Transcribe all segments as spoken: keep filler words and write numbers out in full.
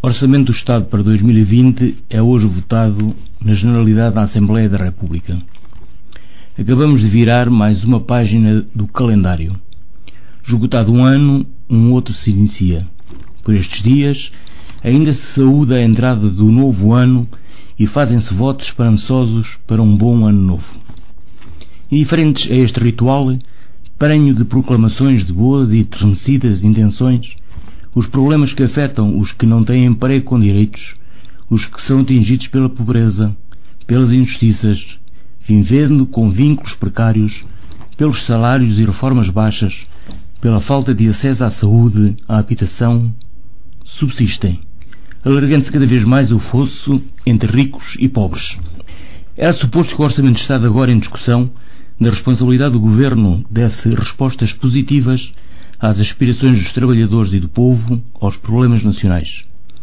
Orçamento do Estado para dois mil e vinte é hoje votado na Generalidade da Assembleia da República. Acabamos de virar mais uma página do calendário. Esgotado um ano, um outro se inicia. Por estes dias, ainda se saúda a entrada do novo ano e fazem-se votos esperançosos para um bom ano novo. Indiferentes a este ritual, prenho de proclamações de boas e enternecidas intenções, os problemas que afetam os que não têm emprego com direitos, os que são atingidos pela pobreza, pelas injustiças, vivendo com vínculos precários, pelos salários e reformas baixas, pela falta de acesso à saúde, à habitação, subsistem, alargando-se cada vez mais o fosso entre ricos e pobres. Era suposto que o Orçamento de Estado agora em discussão, na responsabilidade do Governo, desse respostas positivas às aspirações dos trabalhadores e do povo aos problemas nacionais.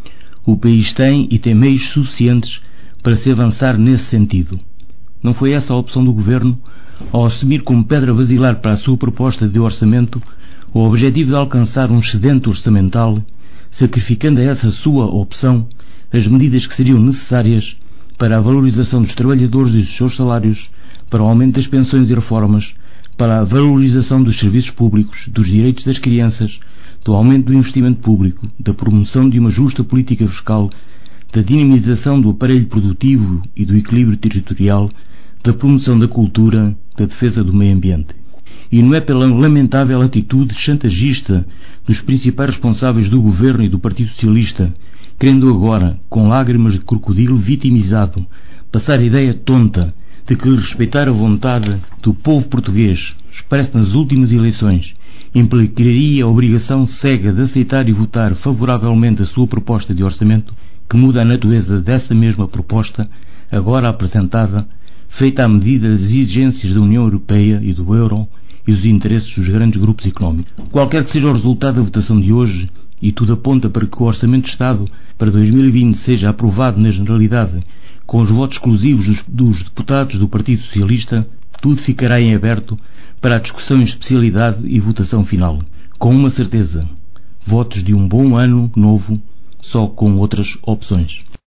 O país tem e tem meios suficientes para se avançar nesse sentido. Não foi essa a opção do Governo ao assumir como pedra basilar para a sua proposta de orçamento o objetivo de alcançar um excedente orçamental, sacrificando a essa sua opção as medidas que seriam necessárias para a valorização dos trabalhadores e dos seus salários, para o aumento das pensões e reformas, para a valorização dos serviços públicos, dos direitos das crianças, do aumento do investimento público, da promoção de uma justa política fiscal, da dinamização do aparelho produtivo e do equilíbrio territorial, da promoção da cultura, da defesa do meio ambiente. E não é pela lamentável atitude chantagista dos principais responsáveis do Governo e do Partido Socialista, querendo agora, com lágrimas de crocodilo vitimizado, passar a ideia tonta de que respeitar a vontade do povo português, expressa nas últimas eleições, implicaria a obrigação cega de aceitar e votar favoravelmente a sua proposta de orçamento, que muda a natureza dessa mesma proposta, agora apresentada, feita à medida das exigências da União Europeia e do Euro e dos interesses dos grandes grupos económicos. Qualquer que seja o resultado da votação de hoje, e tudo aponta para que o Orçamento de Estado para dois mil e vinte seja aprovado na Generalidade com os votos exclusivos dos, dos deputados do Partido Socialista, tudo ficará em aberto para a discussão em especialidade e votação final. Com uma certeza, votos de um bom ano novo, só com outras opções.